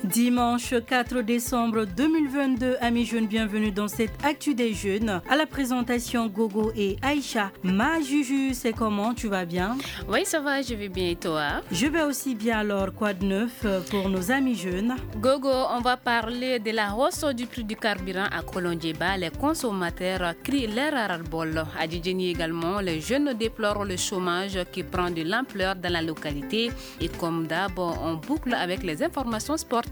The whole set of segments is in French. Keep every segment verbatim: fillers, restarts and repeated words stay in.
Dimanche quatre décembre deux mille vingt-deux, amis jeunes, bienvenue dans cette Actu des jeunes. À la présentation, Gogo et Aïcha. Ma Juju, c'est comment? Tu vas bien? Oui, ça va, je vais bien et toi? Je vais aussi bien, alors quoi de neuf pour nos amis jeunes? Gogo, on va parler de la hausse du prix du carburant à Kolonjeba. Les consommateurs crient leur ras-le-bol. À Djidjeni également, les jeunes déplorent le chômage qui prend de l'ampleur dans la localité. Et comme d'hab, on boucle avec les informations sportives.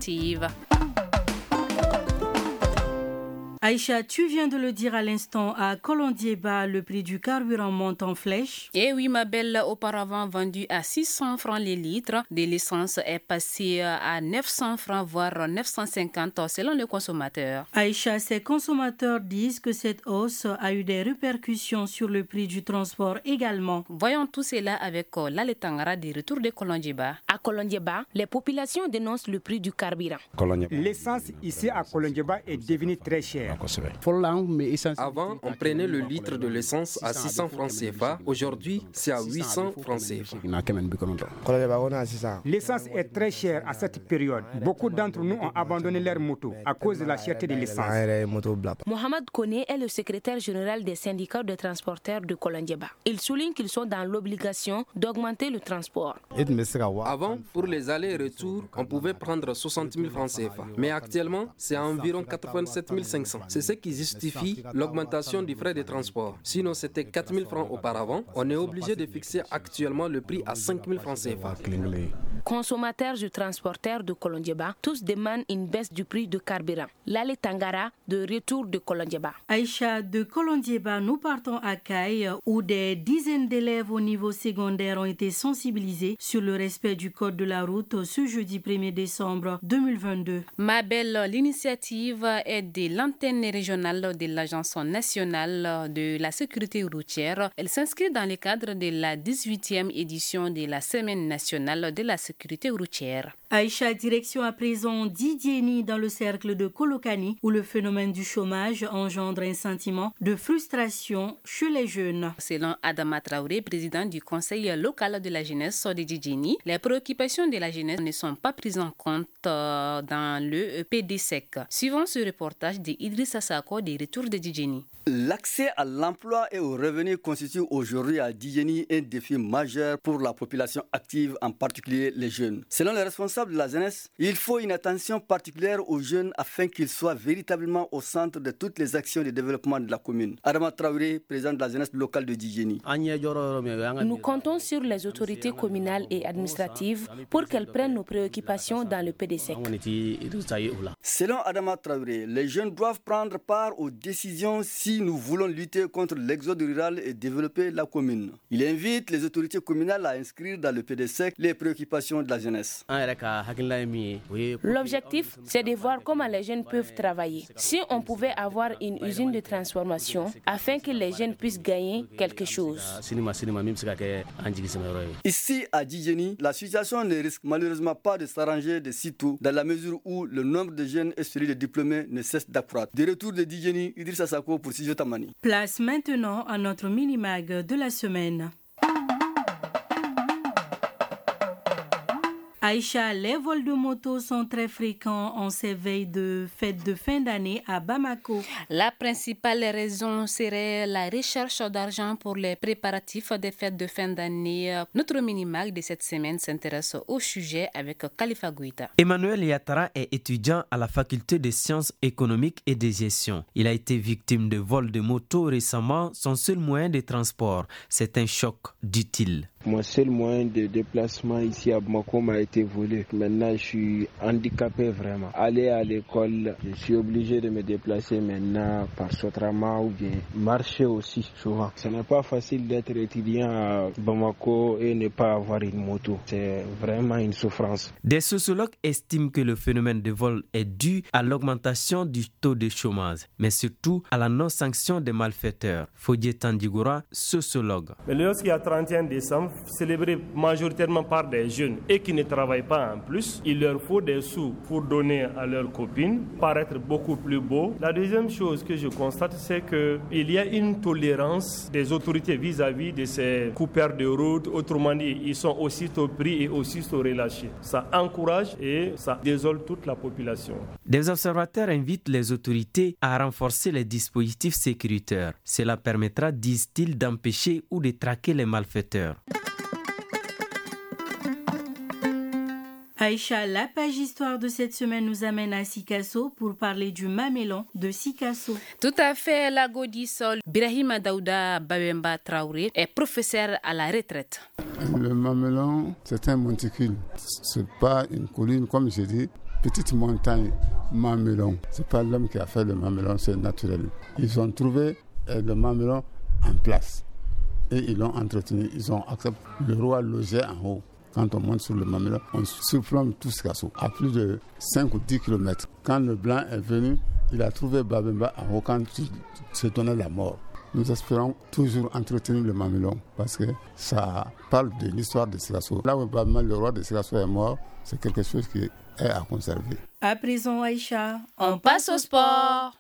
Aïcha, tu viens de le dire à l'instant, à Kolonjeba, le prix du carburant monte en flèche. Eh oui, ma belle, auparavant vendu à six cents francs les litres, de l'essence est passé à neuf cents francs, voire neuf cent cinquante selon le consommateur. Aïcha, ces consommateurs disent que cette hausse a eu des répercussions sur le prix du transport également. Voyons tout cela avec Lale Tangara du retour de Kolonjeba. À Kolonjeba, les populations dénoncent le prix du carburant. L'essence ici à Kolonjeba est devenue très chère. Avant, on prenait le litre de l'essence à six cents francs C F A. Aujourd'hui, c'est à huit cents francs C F A. L'essence est très chère à cette période. Beaucoup d'entre nous ont abandonné leur moto à cause de la cherté de l'essence. Mohamed Kone est le secrétaire général des syndicats de transporteurs de Kolonjeba. Il souligne qu'ils sont dans l'obligation d'augmenter le transport. Avant, pour les allers-retours, on pouvait prendre soixante mille francs C F A. Mais actuellement, c'est à environ quatre-vingt-sept mille cinq cents. C'est ce qui justifie l'augmentation du frais de transport. Sinon, c'était quatre mille francs auparavant. On est obligé de fixer actuellement le prix à cinq mille francs C F A. Consommateurs et transporteurs de Kolonjeba, tous demandent une baisse du prix du carburant. Lale Tangara, de retour de Kolonjeba. Aïcha, de Kolonjeba, nous partons à Kaye, où des dizaines d'élèves au niveau secondaire ont été sensibilisés sur le respect du code de la route ce jeudi premier décembre deux mille vingt-deux. Ma belle, l'initiative est de l'antenne régionale de l'Agence nationale de la sécurité routière. Elle s'inscrit dans le cadre de la dix-huitième édition de la Semaine nationale de la sécurité routière. Aïcha, direction à présent d'Idjeni dans le cercle de Kolokani, où le phénomène du chômage engendre un sentiment de frustration chez les jeunes. Selon Adama Traoré, président du conseil local de la jeunesse de Djidjeni, les préoccupations de la jeunesse ne sont pas prises en compte dans le P D S E C. Suivant ce reportage de Idrissa Sako des retours de Djidjeni. L'accès à l'emploi et aux revenus constitue aujourd'hui à Djidjeni un défi majeur pour la population active, en particulier les jeunes. Selon les responsables de la jeunesse, il faut une attention particulière aux jeunes afin qu'ils soient véritablement au centre de toutes les actions de développement de la commune. Adama Traoré, président de la jeunesse locale de Djidjeni. Nous comptons sur les autorités communales et administratives pour qu'elles prennent nos préoccupations dans le P D S E C. Selon Adama Traoré, les jeunes doivent prendre part aux décisions si nous voulons lutter contre l'exode rural et développer la commune. Il invite les autorités communales à inscrire dans le P D S E C les préoccupations de la jeunesse. L'objectif, c'est de voir comment les jeunes peuvent travailler. Si on pouvait avoir une usine de transformation afin que les jeunes puissent gagner quelque chose. Ici à Djidjeni, la situation ne risque malheureusement pas de s'arranger de sitôt dans la mesure où le nombre de jeunes et celui de diplômés ne cesse d'accroître. De retour de Djidjeni, Idrissa Sako pour Studio Tamani. Place maintenant à notre mini-mag de la semaine. Aïcha, les vols de moto sont très fréquents en ces veilles de fête de fin d'année à Bamako. La principale raison serait la recherche d'argent pour les préparatifs des fêtes de fin d'année. Notre mini-mag de cette semaine s'intéresse au sujet avec Khalifa Gouita. Emmanuel Yatara est étudiant à la faculté des sciences économiques et de gestion. Il a été victime de vols de moto récemment, son seul moyen de transport. C'est un choc, dit-il. Mon seul moyen de déplacement ici à Bamako m'a été volé. Maintenant, je suis handicapé vraiment. Aller à l'école, je suis obligé de me déplacer maintenant par Sotrama ou bien marcher aussi souvent. Ce n'est pas facile d'être étudiant à Bamako et ne pas avoir une moto. C'est vraiment une souffrance. Des sociologues estiment que le phénomène de vol est dû à l'augmentation du taux de chômage, mais surtout à la non-sanction des malfaiteurs. Fodje Tandigura, sociologue. Mais lorsqu'il y a trente et un décembre, célébrée majoritairement par des jeunes et qui ne travaillent pas en plus, il leur faut des sous pour donner à leurs copines, paraître beaucoup plus beau. La deuxième chose que je constate, c'est qu'il y a une tolérance des autorités vis-à-vis de ces coupeurs de route. Autrement dit, ils sont aussitôt pris et aussitôt relâchés. Ça encourage et ça désole toute la population. Des observateurs invitent les autorités à renforcer les dispositifs sécuritaires. Cela permettra, disent-ils, d'empêcher ou de traquer les malfaiteurs. Aïcha, la page histoire de cette semaine nous amène à Sikasso pour parler du mamelon de Sikasso. Tout à fait, la Godissol. Birahima Daouda Babemba Traoré est professeur à la retraite. Le mamelon, c'est un monticule. C'est pas une colline, comme je dis, petite montagne, mamelon. C'est pas l'homme qui a fait le mamelon, c'est naturel. Ils ont trouvé le mamelon en place et ils l'ont entretenu. Ils ont accepté. Le roi logeait en haut. Quand on monte sur le mamelon, on surplombe tout Sikasso à plus de cinq ou dix kilomètres. Quand le blanc est venu, il a trouvé Babemba en haut quand il se donnait la mort. Nous espérons toujours entretenir le mamelon parce que ça parle de l'histoire de Sikasso. Là où Babemba, le roi de Sikasso, est mort, c'est quelque chose qui est à conserver. À présent, Aïcha, on passe au sport.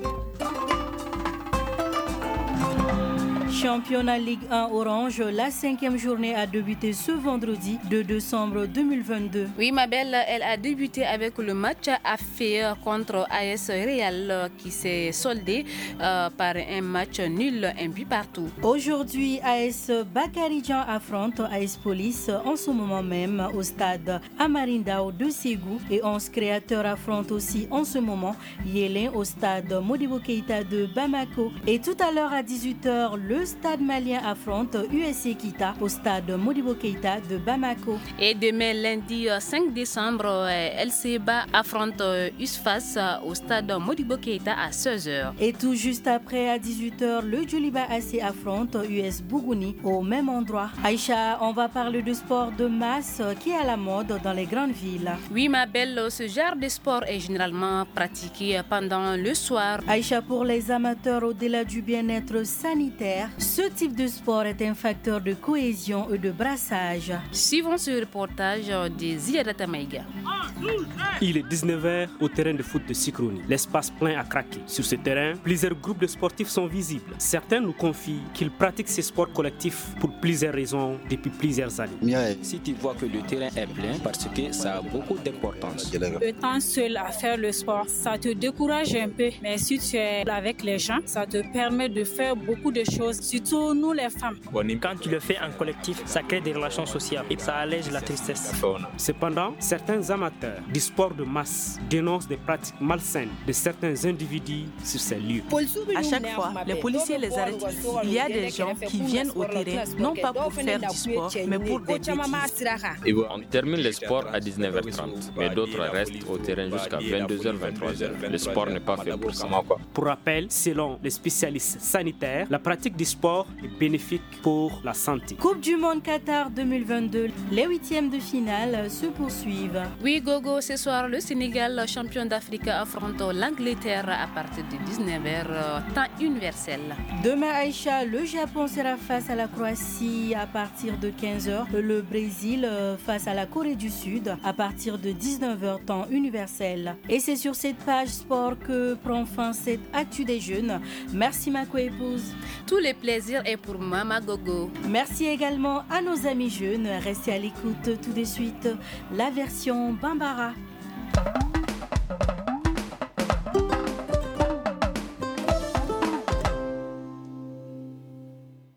Championnat Ligue un Orange, la cinquième journée a débuté ce vendredi deux décembre deux mille vingt-deux. Oui, ma belle, elle a débuté avec le match à faire contre A S Real qui s'est soldé euh, par un match nul, un but partout. Aujourd'hui, A S Bakaridjan affronte A S Police en ce moment même au stade Amarindao de Ségou et onze créateurs affrontent aussi en ce moment Yélin au stade Modibo Keïta de Bamako. Et tout à l'heure à dix-huit heures, le stade malien affronte U S C Kita au stade Modibo Keïta de Bamako. Et demain, lundi cinq décembre, L C B A affronte U S F A S au stade Modibo Keïta à seize heures. Et tout juste après, à dix-huit heures, le Djoliba A C affronte U S Bougouni au même endroit. Aïcha, on va parler de sport de masse qui est à la mode dans les grandes villes. Oui, ma belle, ce genre de sport est généralement pratiqué pendant le soir. Aïcha, pour les amateurs, au-delà du bien-être sanitaire, ce type de sport est un facteur de cohésion et de brassage. Suivons ce reportage de Ziyadata Maïga. Il est dix-neuf heures au terrain de foot de Sikroni. L'espace plein à craquer. Sur ce terrain, plusieurs groupes de sportifs sont visibles. Certains nous confient qu'ils pratiquent ces sports collectifs pour plusieurs raisons depuis plusieurs années. Si tu vois que le terrain est plein, parce que ça a beaucoup d'importance. Le temps seul à faire le sport, ça te décourage un peu. Mais si tu es avec les gens, ça te permet de faire beaucoup de choses. Surtout nous les femmes. Quand tu le fais en collectif, ça crée des relations sociales et ça allège la tristesse. Cependant, certains amateurs du sport de masse dénoncent des pratiques malsaines de certains individus sur ces lieux. À chaque fois, les policiers les arrêtent. Il y a des gens qui viennent au terrain, non pas pour faire du sport, mais pour des bêtises. On termine le sport à dix-neuf heures trente, mais d'autres restent au terrain jusqu'à vingt-deux heures, vingt-trois heures. Le sport n'est pas fait pour ça. Pour rappel, selon les spécialistes sanitaires, la pratique du sport est bénéfique pour la santé. Coupe du Monde Qatar deux mille vingt-deux, les huitièmes de finale se poursuivent. Oui, Gogo, ce soir, le Sénégal, champion d'Afrique, affronte l'Angleterre à partir de dix-neuf heures, temps universel. Demain, Aïcha, le Japon sera face à la Croatie à partir de quinze heures. Le Brésil face à la Corée du Sud à partir de dix-neuf heures, temps universel. Et c'est sur cette page sport que prend fin cette actu des jeunes. Merci ma co-épouse. Tous les plaisirs est pour Mama Gogo. Merci également à nos amis jeunes. Restez à l'écoute tout de suite. La version Bambara.